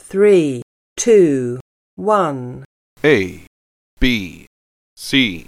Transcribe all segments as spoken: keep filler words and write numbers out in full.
three, two, one. A, B, C.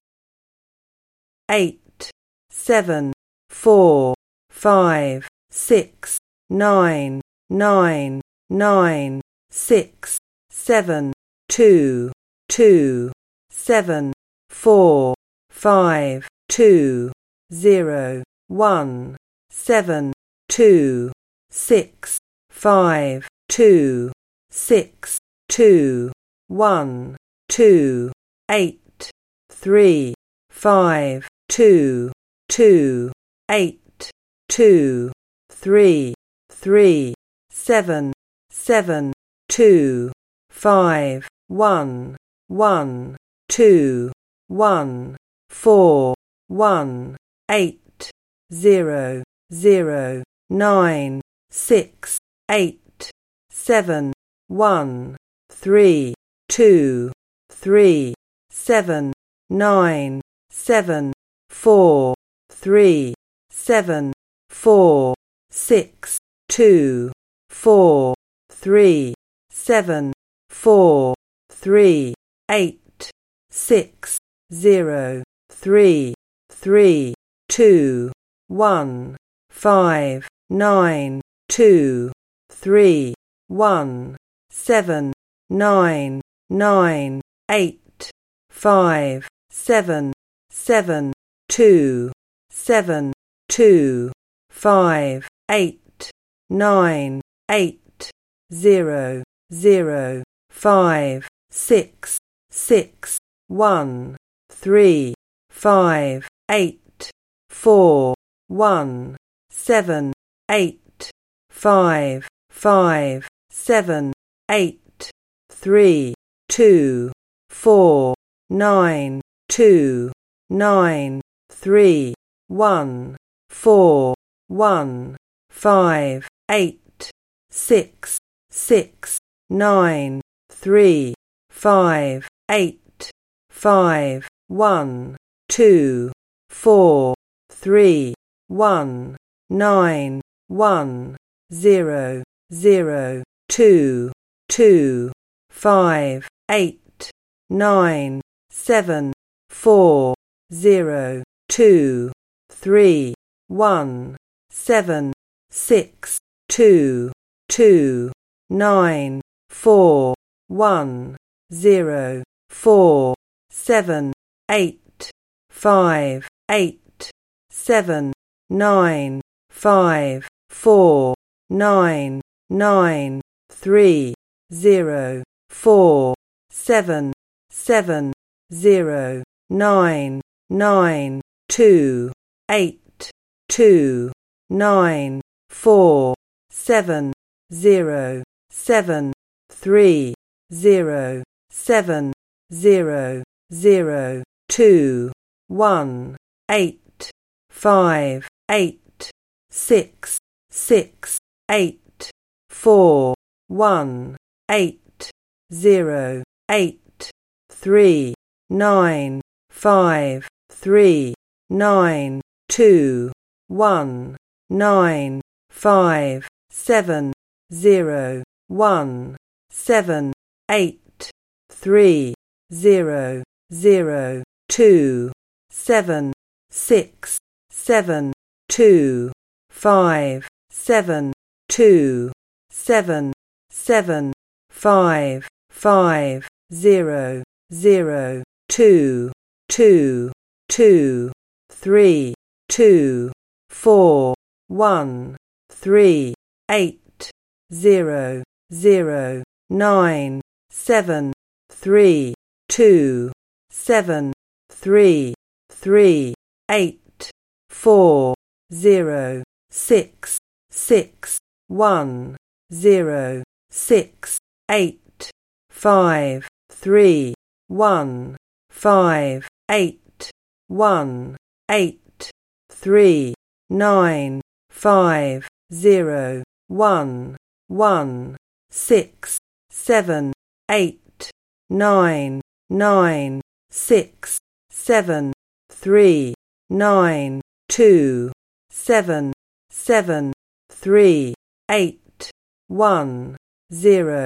Eight, seven, four, five, six, nine, nine, nine, six, seven, two, two, seven, four, five, two, zero, one, seven, two, six, five, two, six, two, one, two, eight, three, five, two, two, eight, two, three, three, seven, seven, two, five, one, one, two, one, four, one, eight, zero, zero, nine, six, eight, seven, one, three, two, three, seven, nine, seven, four, three, seven, four, six, two, four, three, seven, four, three, eight, six, zero, three, three, two, one, five, nine, two, three, one, seven, nine, nine, eight, five, seven, seven, two, seven, two, five, eight, nine, eight, zero, zero, five, six, six, one, three, five, eight, four, one, seven, eight, five, five, seven, eight, three, two, four, nine, two, nine, three, one, four, one, five, eight, six, six, nine, three, five, eight, five, one, two, four, three, one, nine, one, zero, zero, two, two, five, eight, nine, seven, four, zero, two, three, one, seven, six, two, two, nine, four, one, zero, four, seven, eight, five, eight, seven, nine, five, four, nine, nine, three, zero, four, seven, seven, zero, nine, nine, two, eight, two, nine, four, seven, zero, seven, three, zero, seven, zero, zero, two, one, eight, five, eight, six, six, eight, four, one, eight, zero, eight, three, nine, five, three, nine, two, one, nine, five, seven, zero, one, seven, eight, three, zero, zero, two, seven, six, seven, two, five, seven, two, seven, seven, five, five, zero, zero, two, two, two, three, two, four, one, three, eight, zero, zero, nine, seven, three, two, seven, three, three, eight, four, zero, six, six, one, zero, six, eight, five, three, one, five, eight, one, eight, three, nine, five, zero, one, one, six, seven, eight, nine, nine, six, seven, three, nine, two, seven, seven, three, eight, one, zero,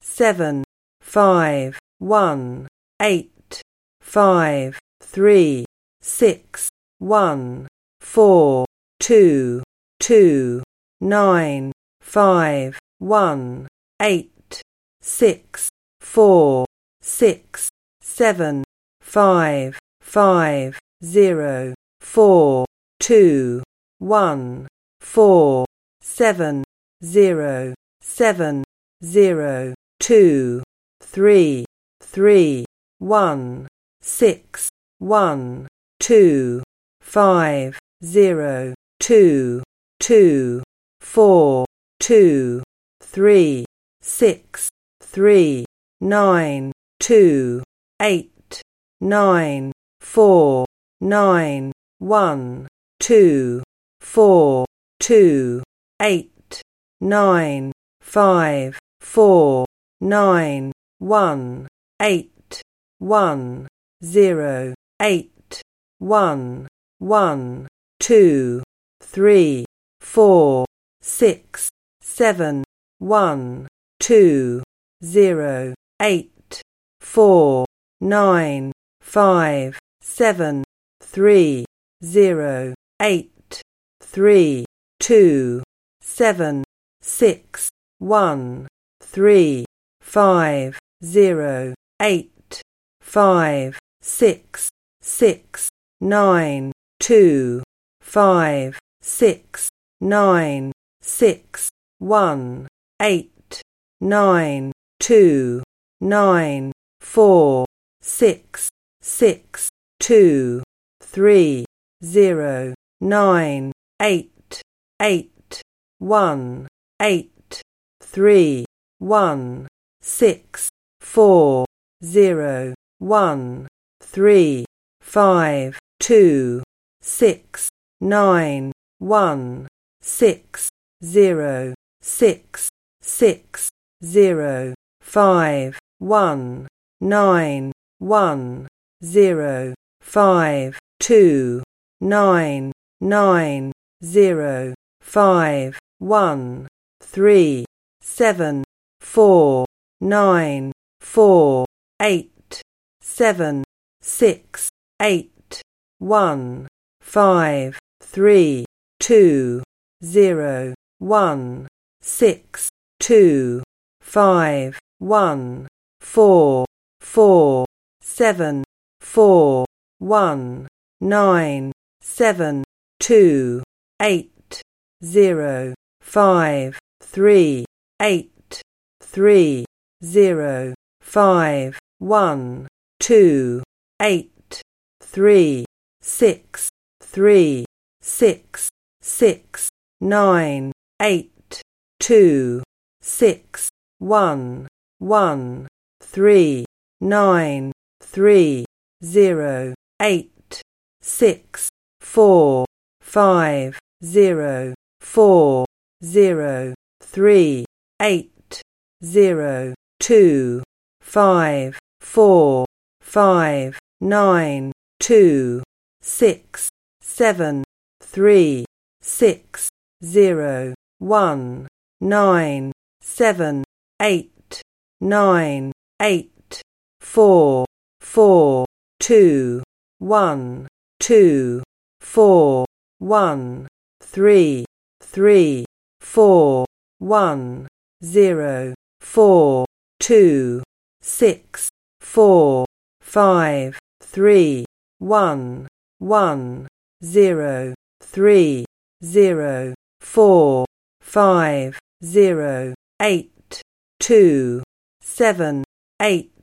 seven, five, one, eight, five, three, six, one, four, two, two, nine, five, one, eight, six, four, six, seven, five, five, zero, four, two, one, four, seven, zero, seven, zero, two, three, three, one, six, one, two, five, zero, two, two, four, two, three, six, three, nine, two, eight, nine, four, nine, one, two, four, two, eight, nine, five, four, nine, one, eight, one, zero, eight, one, one, two, three, four, six, seven, one, two, zero, eight, four, nine, five, seven, three, zero, eight, three, two, seven, six, one, three, five, zero, eight, five, six, six, nine, two, five, six, nine, six, one, eight, nine, two, nine, four, six, six, two, three, zero, nine, eight, eight, one, eight, three, one, six, four, zero, one, three, five, two, six, nine, one, six, zero, six, six, zero, five, one, nine, one, zero, five, two, nine, nine, zero, five, one, three, seven, four, nine, four, eight, seven, six, eight, one, five, three, two, zero, one, six, two, five, one, four, four, seven, four, one, nine, seven, two, eight, zero, five, three, eight, three, zero, five, one, two, eight, three, six, three, six, six, nine, eight, two, six, one, one, three, nine, three, zero, eight, six, four, five, zero, four, zero, three, eight, zero, two, five, four, five, nine, two, six, seven, three, six, zero, one, nine, seven, eight, nine, eight, four, four, two, one, two, four, one, three, three, four, one, zero, four, two, six, four, five, three, one, one, zero, three, zero, four, five, zero, eight, two, seven, eight,